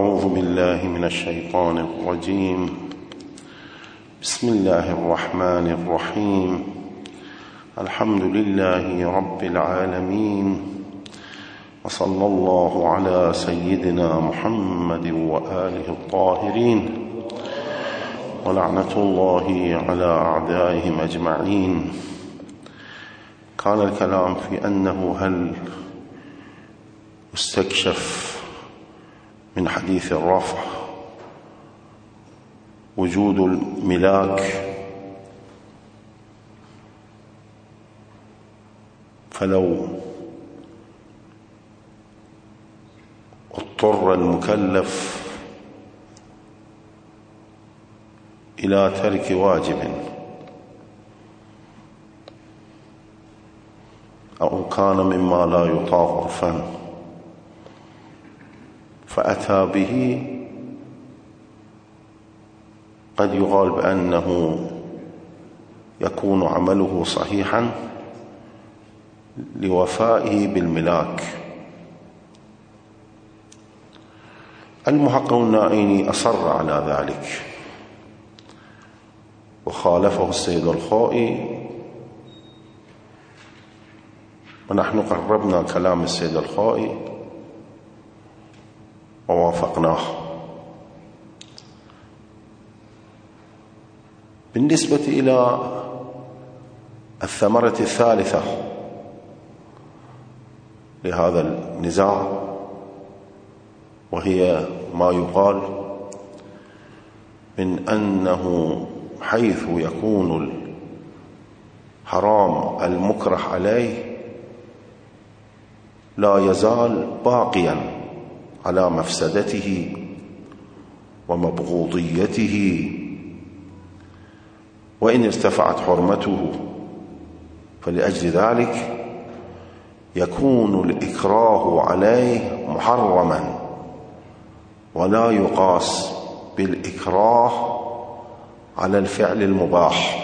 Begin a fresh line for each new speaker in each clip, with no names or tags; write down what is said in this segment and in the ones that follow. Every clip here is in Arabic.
أعوذ بالله من الشيطان الرجيم. بسم الله الرحمن الرحيم. الحمد لله رب العالمين، وصلى الله على سيدنا محمد وآله الطاهرين، ولعنة الله على أعدائهم أجمعين. كان الكلام في أنه هل استكشف من حديث الرفع وجود الملاك، فلو اضطر المكلف إلى ترك واجب أو كان مما لا يطاق عرفا فأتى به، قد يقال بأنه يكون عمله صحيحا لوفائه بالملاك. المحقق النائيني أصر على ذلك وخالفه السيد الخوئي، ونحن قربنا كلام السيد الخوئي ووافقناه. بالنسبة إلى الثمرة الثالثة لهذا النزاع، وهي ما يقال من أنه حيث يكون الحرام المكره عليه لا يزال باقيا على مفسدته ومبغوضيته، وإن ارتفعت حرمته، فلأجل ذلك يكون الإكراه عليه محرما، ولا يقاس بالإكراه على الفعل المباح.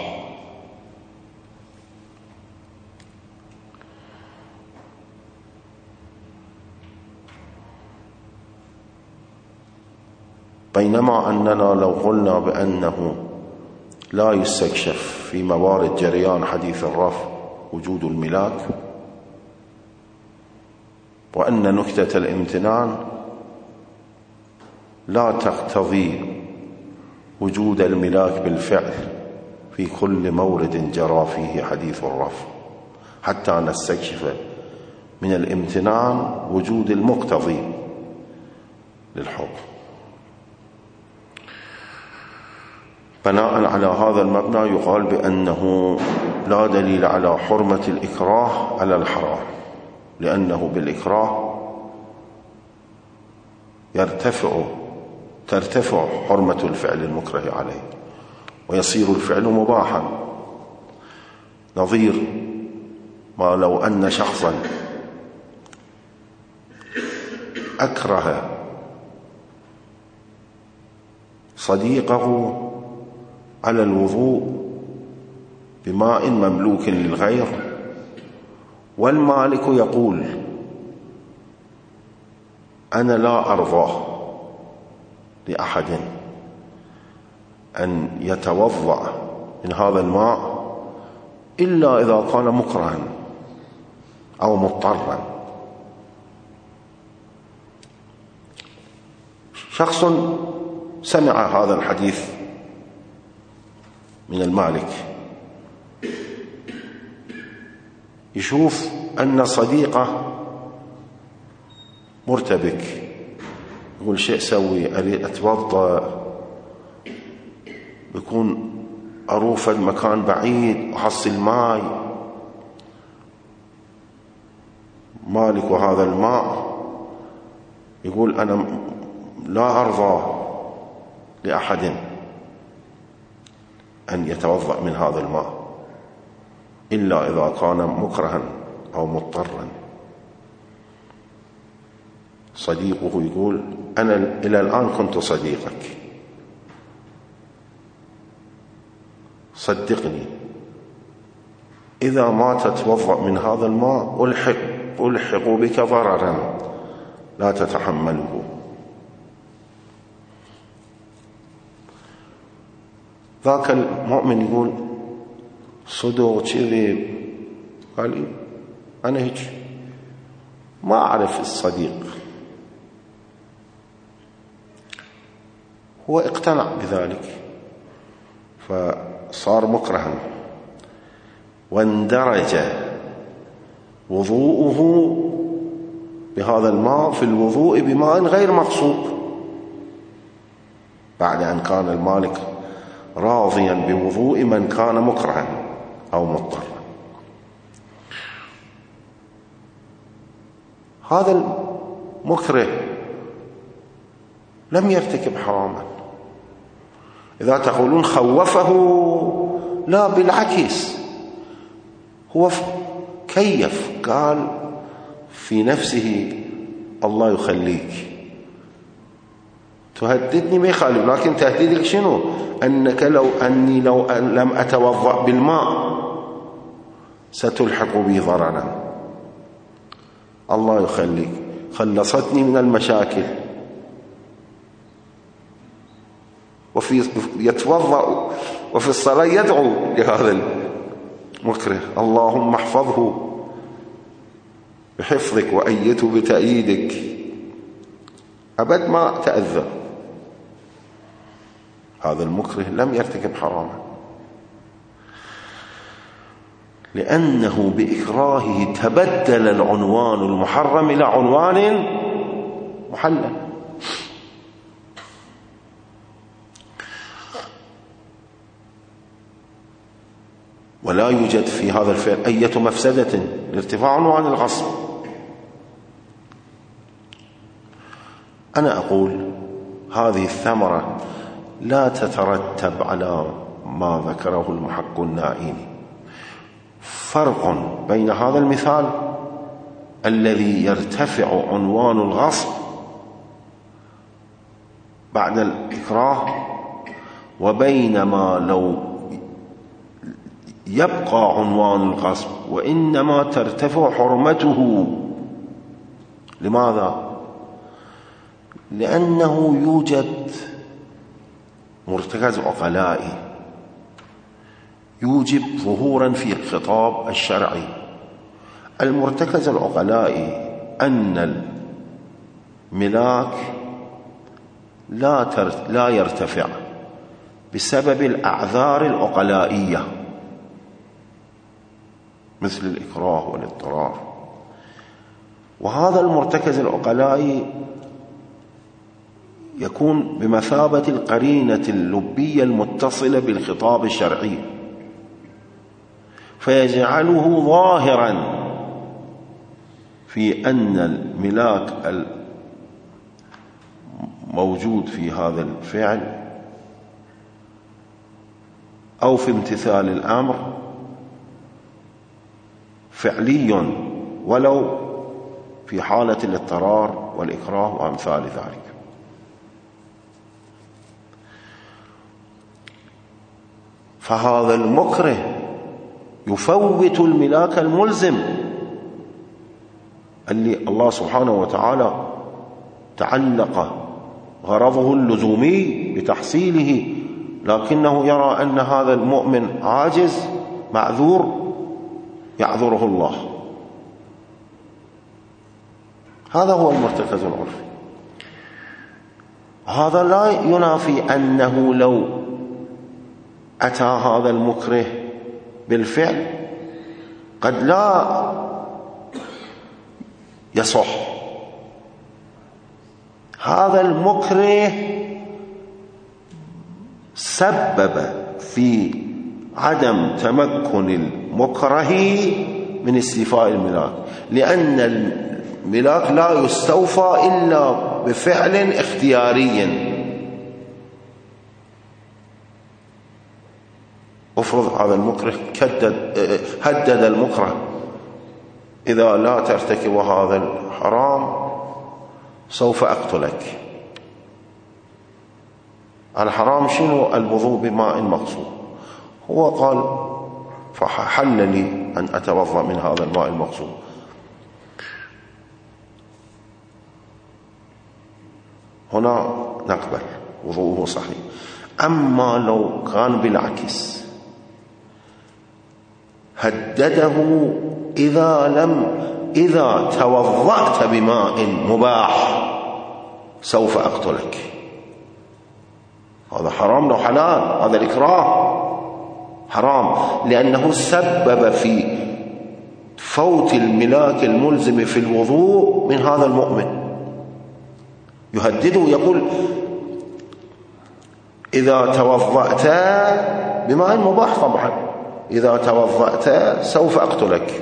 بينما أننا لو قلنا بأنه لا يستكشف في موارد جريان حديث الرفع وجود الملاك، وأن نكتة الامتنان لا تقتضي وجود الملاك بالفعل في كل مورد جرى فيه حديث الرفع، حتى نستكشف من الامتنان وجود المقتضي للحكم. بناء على هذا المبنى يقال بأنه لا دليل على حرمة الإكراه على الحرام، لأنه بالإكراه ترتفع حرمة الفعل المكره عليه ويصير الفعل مباحا، نظير ما لو أن شخصا أكره صديقه على الوضوء بماء مملوك للغير، والمالك يقول أنا لا أرضى لأحد أن يتوضأ من هذا الماء إلا إذا كان مكرها أو مضطرا. شخص سمع هذا الحديث من المالك، يشوف أن صديقه مرتبك، يقول شيء سوي، أريد أتوضأ، بيكون أروف المكان بعيد أحصل ماء، مالك هذا الماء يقول أنا لا أرضى لأحد أن يتوضأ من هذا الماء إلا إذا كان مكرها أو مضطرا. صديقه يقول أنا إلى الآن كنت صديقك، صدقني إذا ما تتوضأ من هذا الماء ألحق بك ضررا لا تتحمله. ذاك المؤمن يقول صدق كذب، قال أنا هيك ما أعرف الصديق، هو اقتنع بذلك فصار مكرها، واندرج وضوءه بهذا الماء في الوضوء بماء غير مغصوب، بعد أن كان المالك راضيا بوضوء من كان مكرها أو مضطرا. هذا المكره لم يرتكب حراما. إذا تقولون خوفه، لا، بالعكس، هو كيف قال في نفسه الله يخليك، تهددني ما يخالف، لكن تهديدك شنو؟ أنك أني لو لم أتوضأ بالماء ستلحق بي ضررا. الله يخليك، خلصتني من المشاكل. يتوضأ وفي الصلاة يدعو لهذا المكره: اللهم احفظه بحفظك وأيده بتأييدك، أبد ما تأذى. هذا المكره لم يرتكب حراما، لأنه بإكراهه تبدل العنوان المحرم إلى عنوان محلل. ولا يوجد في هذا الفعل أي مفسدة لارتفاع عنوان الغصب. أنا أقول هذه الثمرة لا تترتب على ما ذكره المحق النائيني. فرق بين هذا المثال الذي يرتفع عنوان الغصب بعد الإكراه، وبين ما لو يبقى عنوان الغصب وإنما ترتفع حرمته. لماذا؟ لأنه يوجد مرتكز عقلائي يوجب ظهورا في الخطاب الشرعي. المرتكز العقلائي أن الملاك لا يرتفع بسبب الأعذار العقلائية مثل الإكراه والاضطرار، وهذا المرتكز العقلائي يكون بمثابة القرينة اللبية المتصلة بالخطاب الشرعي، فيجعله ظاهرا في أن الملاك الموجود في هذا الفعل أو في امتثال الأمر فعلي، ولو في حالة الاضطرار والإكراه وأمثال ذلك. فهذا المكره يفوت الملاك الملزم اللي الله سبحانه وتعالى تعلق غرضه اللزومي بتحصيله، لكنه يرى أن هذا المؤمن عاجز معذور يعذره الله. هذا هو المرتكز العرفي. هذا لا ينافي أنه لو أتى هذا المكره بالفعل قد لا يصح. هذا المكره سبب في عدم تمكن المكره من استيفاء الملاك، لأن الملاك لا يستوفى إلا بفعل اختياري. افرض هذا المكره هدد المكره: إذا لا ترتكب هذا الحرام سوف أقتلك. الحرام شنو؟ الوضوء بماء مغصوب. هو قال فحل لي أن أتوضأ من هذا الماء المغصوب. هنا نقبل وضوءه صحيح. أما لو كان بالعكس هدده إذا توضأت بماء مباح سوف أقتلك. هذا حرام لو حلال، هذا الإكراه حرام، لأنه سبب في فوت الملاك الملزم في الوضوء من هذا المؤمن. يهدده يقول إذا توضأت بماء مباح، طبعا إذا توضأت سوف أقتلك.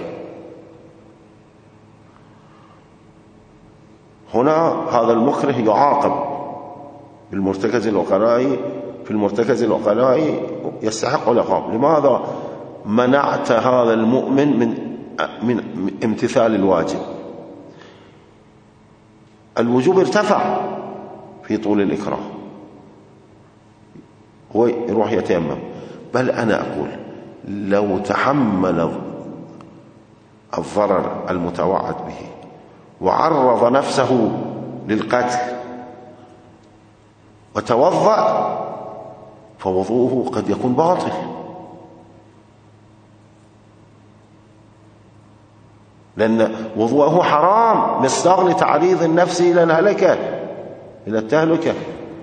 هنا هذا المكره يعاقب بالمرتكز العقلائي، في المرتكز العقلائي يستحق العقاب. لماذا منعت هذا المؤمن من امتثال الواجب؟ الوجوب ارتفع في طول الإكراه، هو يروح يتيمم. بل أنا أقول لو تحمل الضرر المتوعد به وعرض نفسه للقتل وتوضأ فوضوءه قد يكون باطل، لأن وضوءه حرام مصداق لتعريض النفس إلى الهلكة، إلى التهلكة.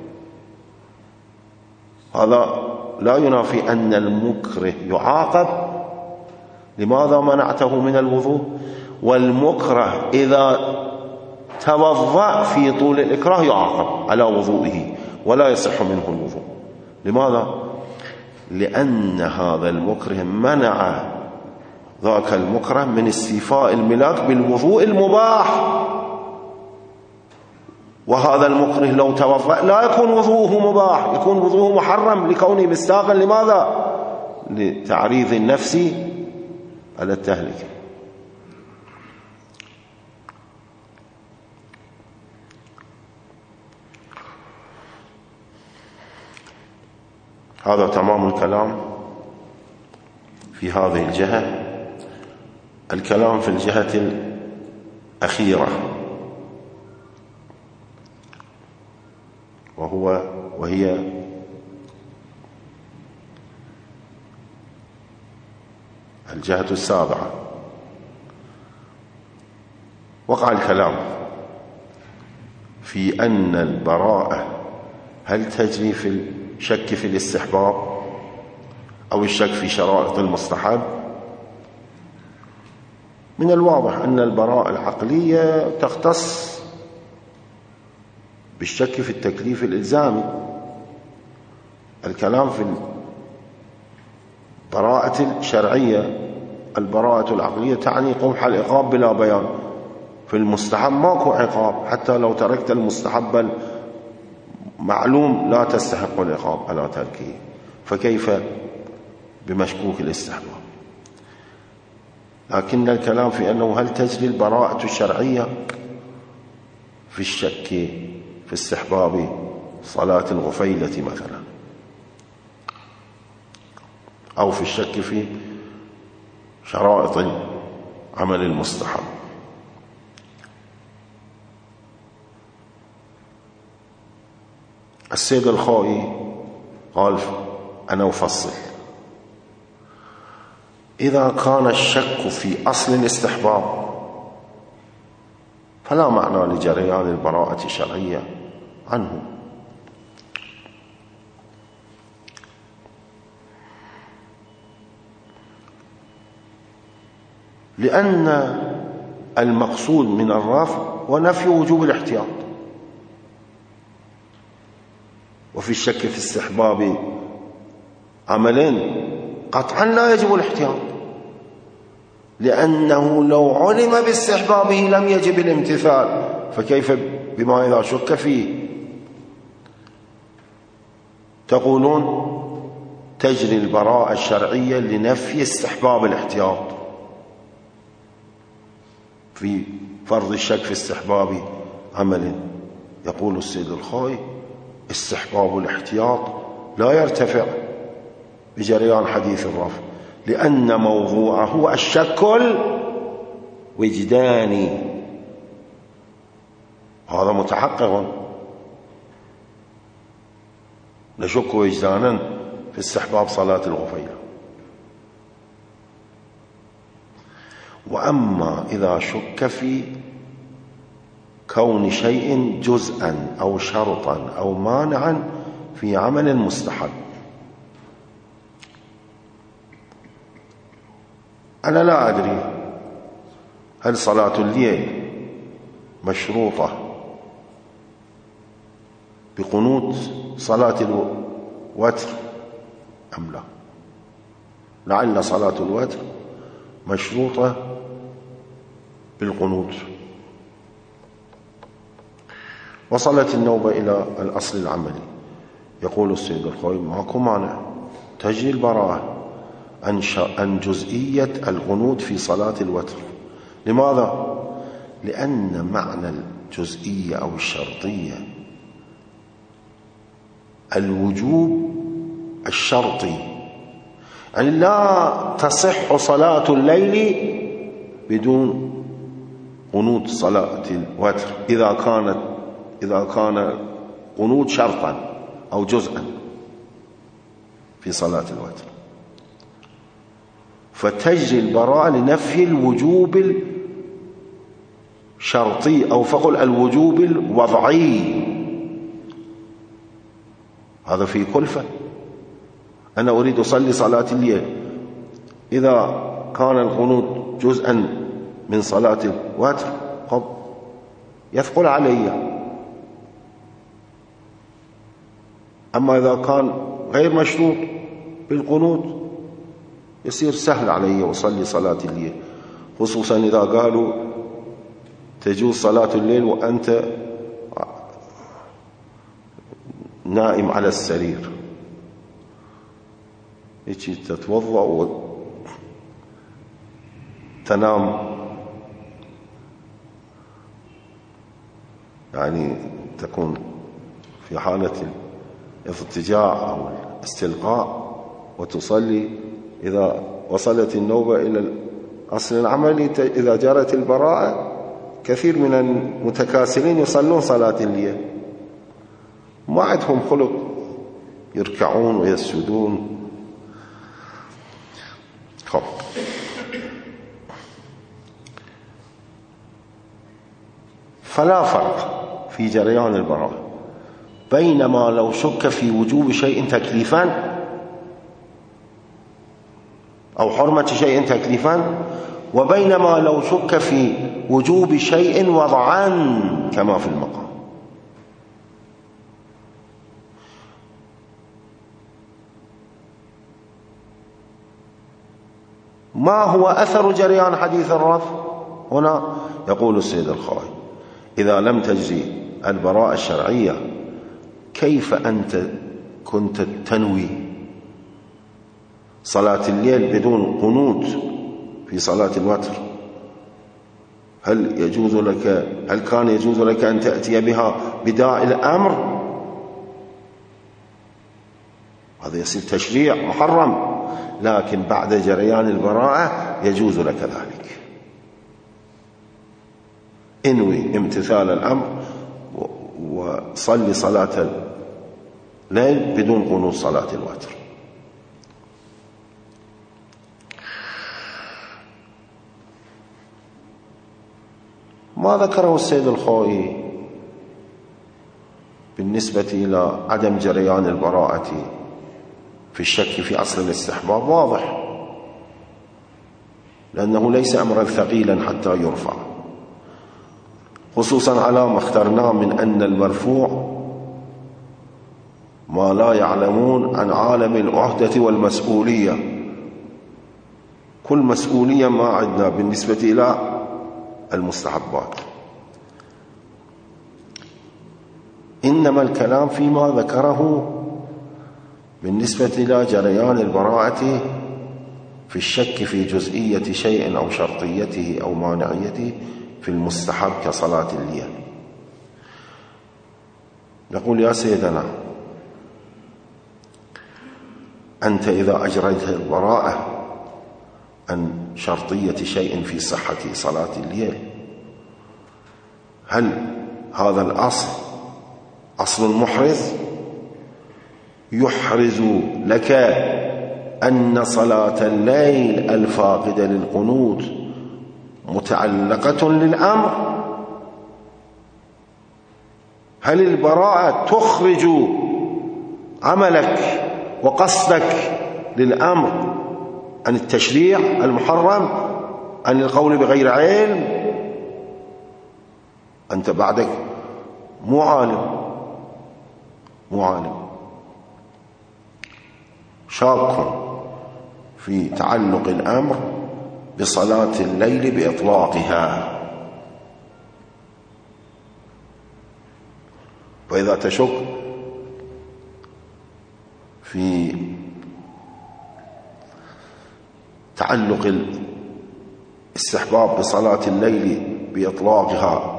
هذا لا ينافي أن المكره يعاقب. لماذا منعته من الوضوء؟ والمكره إذا توضأ في طول الإكراه يعاقب على وضوئه ولا يصح منه الوضوء. لماذا؟ لأن هذا المكره منع ذاك المكره من استيفاء الملاك بالوضوء المباح، وهذا المكره لو توضأ لا يكون وضوءه مباح، يكون وضوءه محرم لكونه مستاقا. لماذا؟ لتعريض النفس على التهلكة. هذا تمام الكلام في هذه الجهة. الكلام في الجهة الأخيرة وهي الجهة السابعة. وقع الكلام في أن البراءة هل تجري في الشك في الاستحباب أو الشك في شرائط المستحب. من الواضح أن البراءة العقلية تختص بالشك في التكليف الإلزامي. الكلام في البراءة الشرعية، البراءة العقلية تعني قبح العقاب بلا بيان. في المستحب ماكو عقاب، حتى لو تركت المستحب معلوم لا تستحق العقاب على تركه، فكيف بمشكوك الاستحباب؟ لكن الكلام في أنه هل تجري البراءة الشرعية في الشك في استحباب صلاة الغفيلة مثلا، أو في الشك في شرائط عمل المستحب. السيد الخوئي قال أنا أفصل: إذا كان الشك في أصل الاستحباب فلا معنى لجريان البراءة الشرعية عنه، لأن المقصود من الرفع ونفي وجوب الاحتياط. وفي الشك في استحباب عملين قطعا لا يجب الاحتياط، لأنه لو علم باستحبابه لم يجب الامتثال، فكيف بما إذا شك فيه؟ تقولون تجري البراءة الشرعية لنفي استحباب الاحتياط في فرض الشك في استحباب عمل. يقول السيد الخوئي: استحباب الاحتياط لا يرتفع بجريان حديث الرفع، لأن موضوعه الشك الوجداني. هذا متحقق. نشك وجدانا في استحباب صلاة الغفيلة. وأما إذا شك في كون شيء جزءا أو شرطا أو مانعا في عمل مستحب، أنا لا أدري هل صلاة الليل مشروطة بقنوت صلاة الوتر أم لا. لعل صلاة الوتر مشروطة بالقنوت. وصلت النوبة إلى الأصل العملي. يقول السيد الخوي ماكو مانع تجري البراءة عن جزئية القنوت في صلاة الوتر. لماذا؟ لأن معنى الجزئية أو الشرطية الوجوب الشرطي، يعني لا تصح صلاة الليل بدون قنوت صلاة الوتر إذا كان قنوت شرطا أو جزءا في صلاة الوتر. فتجري البراءة لنفي الوجوب الشرطي أو فقل الوجوب الوضعي. هذا في كلفة. أنا أريد أصلي صلاة الليل، إذا كان القنوت جزءا من صلاة الوتر قد يثقل علي. أما إذا كان غير مشروط بالقنوت يصير سهل علي وصلي صلاة الليل، خصوصا إذا قالوا تجوز صلاة الليل وأنت نائم على السرير، يجي تتوضأ وتنام، يعني تكون في حالة الاضطجاع أو الاستلقاء وتصلي. إذا وصلت النوبة إلى الأصل العملي إذا جرت البراءة كثير من المتكاسلين يصلون صلاة الليل، ما عندهم خلق يركعون ويسجدون. فلا فرق في جريان البراءة بينما لو شك في وجوب شيء تكليفا أو حرمة شيء تكليفا، وبينما لو شك في وجوب شيء وضعا كما في المقام. ما هو أثر جريان حديث الرفع هنا؟ يقول السيد الخوي إذا لم تجري البراءة الشرعية كيف أنت كنت تنوي صلاة الليل بدون قنوت في صلاة الوتر؟ هل كان يجوز لك أن تأتي بها بداء الأمر؟ هذا يصير تشريع محرم، لكن بعد جريان البراءة يجوز لك ذلك. انوي امتثال الأمر وصلي صلاة الليل بدون قنوت صلاة الوتر. ما ذكره السيد الخوئي بالنسبة إلى عدم جريان البراءة في الشك في أصل الاستحباب واضح، لأنه ليس أمرا ثقيلا حتى يرفع، خصوصا على ما اخترناه من أن المرفوع ما لا يعلمون عن عالم العهدة والمسؤولية. كل مسؤولية ما عندنا بالنسبة إلى المستحبات، إنما الكلام فيما ذكره بالنسبة إلى جريان البراءة في الشك في جزئية شيء أو شرطيته أو مانعيته في المستحب كصلاة الليل. نقول يا سيدنا أنت إذا أجريت البراءة عن شرطية شيء في صحة صلاة الليل، هل هذا الأصل أصل محرز يحرز لك أن صلاة الليل الفاقدة للقنوت متعلقة للأمر. هل البراءة تخرج عملك وقصدك للأمر عن التشريع المحرم، عن القول بغير علم؟ أنت بعدك مو عالم، شاك في تعلق الأمر بصلاة الليل بإطلاقها. وإذا تشك في تعلق الاستحباب بصلاة الليل بإطلاقها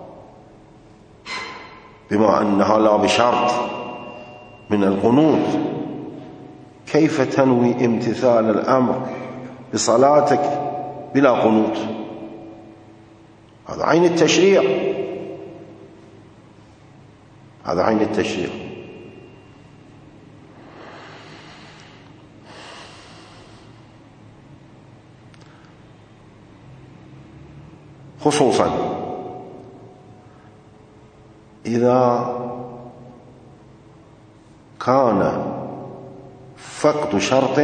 بما أنها لا بشرط من القنوت، كيف تنوي امتثال الأمر بصلاتك بلا قنوت؟ هذا عين التشريع، هذا عين التشريع. خصوصا إذا كان فقد شرط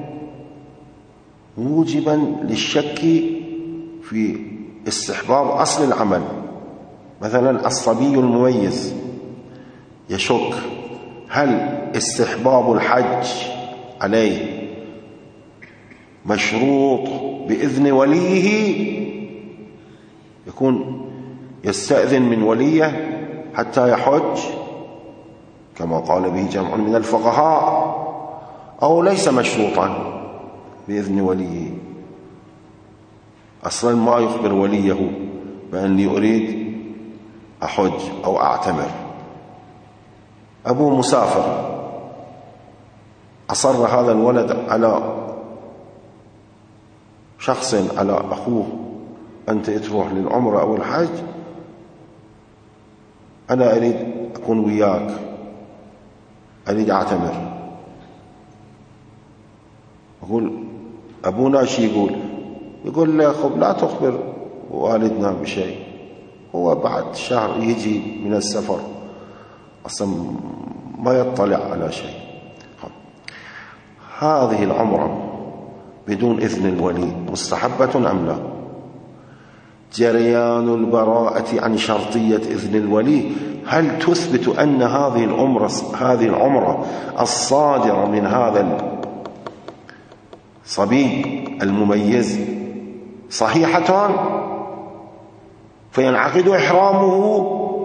موجبا للشك في استحباب أصل العمل. مثلا الصبي المميز يشك هل استحباب الحج عليه مشروط بإذن وليه، يكون يستأذن من وليه حتى يحج كما قال به جمع من الفقهاء، أو ليس مشروطا بإذن وليه، أصلا ما يخبر وليه بأني أريد أحج أو أعتمر. أبوه مسافر، أصر هذا الولد على شخص، على أخوه، أنت تروح للعمرة أو الحج، أنا أريد أكون وياك، أريد أعتمر. أقول أبونا شي يقول له خب لا تخبر والدنا بشيء، هو بعد شهر يجي من السفر أصلا ما يطلع على شيء. هذه العمرة بدون إذن الولي مستحبة أم لا؟ جريان البراءة عن شرطية إذن الولي، هل تثبت أن هذه العمرة الصادرة من هذا الصبي المميز صحيحة فينعقد إحرامه؟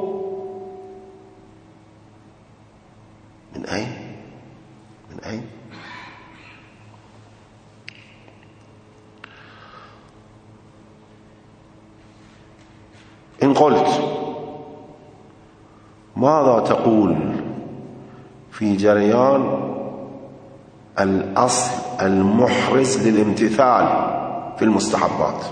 من أين؟ إن قلت ماذا تقول في جريان الأصل المحرز للامتثال في المستحبات؟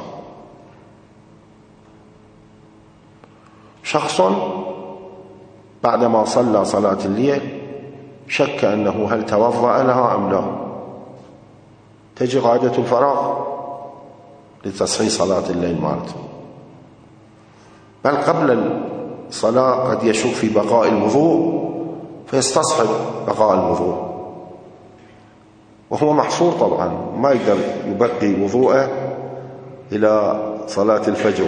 شخص بعدما صلى صلاة الليل شك أنه هل توضأ لها أم لا، تجي قاعدة الفراغ لتصحيح صلاة الليل مالته، بل قبل الصلاة قد يشك في بقاء الوضوء فيستصحب بقاء الوضوء، وهو محصور طبعا، ما يقدر يبقي وضوءه إلى صلاة الفجر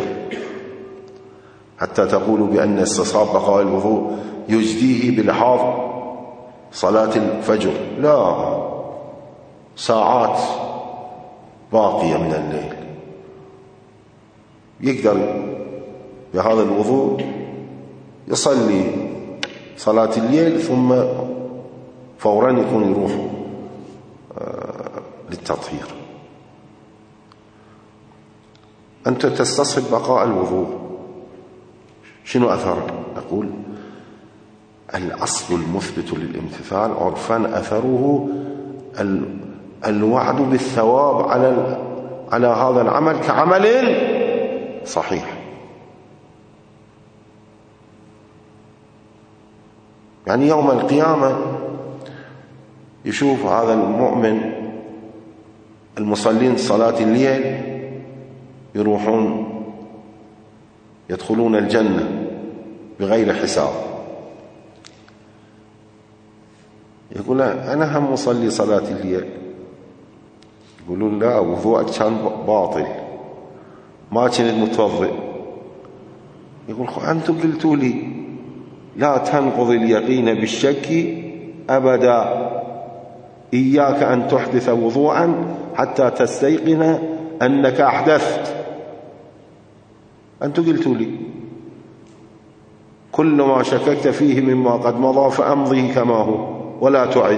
حتى تقول بأن استصحاب بقاء الوضوء يجديه بلحاظ صلاة الفجر، لا، ساعات باقية من الليل يقدر بهذا الوضوء يصلي صلاة الليل ثم فورا يكون يروح للتطهير. أنت تستصحب بقاء الوضوء، شنو أثر؟ نقول الأصل المثبت للامتثال عرفا أثره الوعد بالثواب على هذا العمل كعمل صحيح. يعني يوم القيامة يشوف هذا المؤمن المصلين صلاة الليل يروحون يدخلون الجنة بغير حساب، يقول أنا هم مصلي صلاة الليل، يقولون لا وضوءك كان باطل ما كنت متوضئ، يقول أنتم قلتوا لي لا تنقض اليقين بالشك أبدا، إياك أن تحدث وضوءا حتى تستيقن أنك أحدثت، أنتم قلتوا لي كل ما شككت فيه مما قد مضى فأمضه كما هو ولا تعد،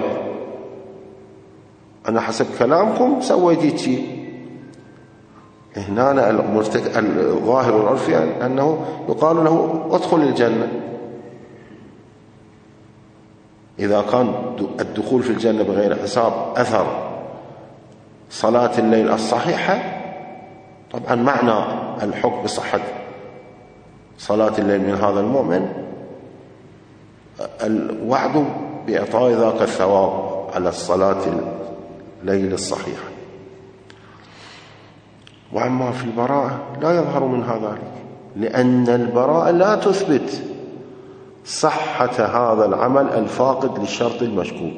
أنا حسب كلامكم سويت شيء. هنا الظاهر العرفي أنه يقال له ادخل الجنة. إذا كان الدخول في الجنة بغير حساب أثر صلاة الليل الصحيحة، طبعا معنى الحكم بصحة صلاة الليل من هذا المؤمن الوعد بإعطاء ذاك الثواب على الصلاة الليل الصحيحة. وأما في البراءة لا يظهر منها ذلك، لأن البراءة لا تثبت صحة هذا العمل الفاقد للشرط المشكوك.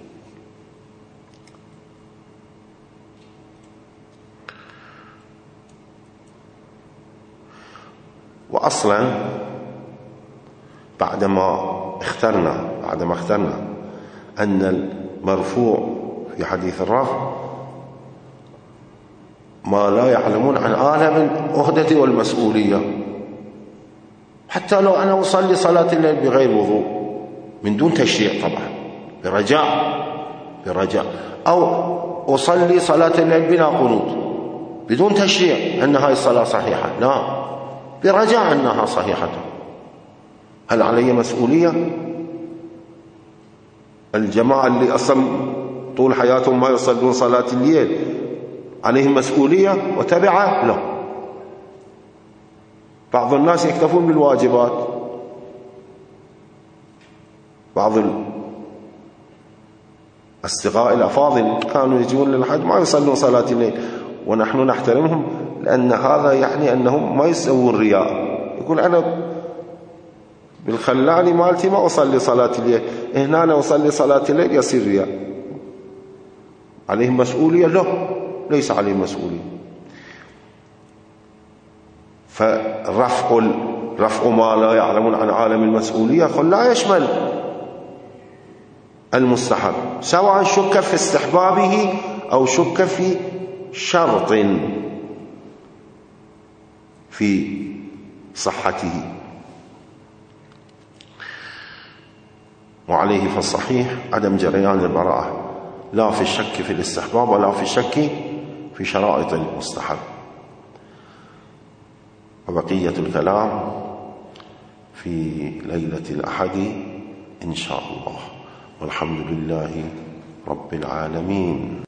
وأصلا بعدما اخترنا أن المرفوع في حديث الرفع ما لا يعلمون عن عالم العهدة والمسؤولية، حتى لو أنا أصلي صلاة الليل بغير وضوء من دون تشريع طبعا برجاء، أو أصلي صلاة الليل بلا قنوت بدون تشريع أن هاي الصلاة صحيحة، لا، برجاء أنها صحيحة، هل علي مسؤولية؟ الجماعة اللي أصلا طول حياتهم ما يصلون صلاة الليل عليهم مسؤولية وتبعة؟ لا. بعض الناس يكتفون بالواجبات، بعض الأصدقاء الأفاضل كانوا يجون للحج ما يصلون صلاة الليل، ونحن نحترمهم لأن هذا يعني أنهم ما يسوون رياء، يقول أنا بالخلاني مالتي ما أصلي صلاة الليل، هنا أنا أصلي صلاة الليل يصير رياء. عليهم مسؤولية؟ لا، ليس عليهم مسؤولية. فرفع ما لا يعلمون عن عالم المسؤولية لا يشمل المستحب، سواء شك في استحبابه أو شك في شرط في صحته. وعليه فالصحيح عدم جريان البراءة، لا في الشك في الاستحباب ولا في الشك في شرائط المستحب. وبقية الكلام في ليلة الأحد إن شاء الله، والحمد لله رب العالمين.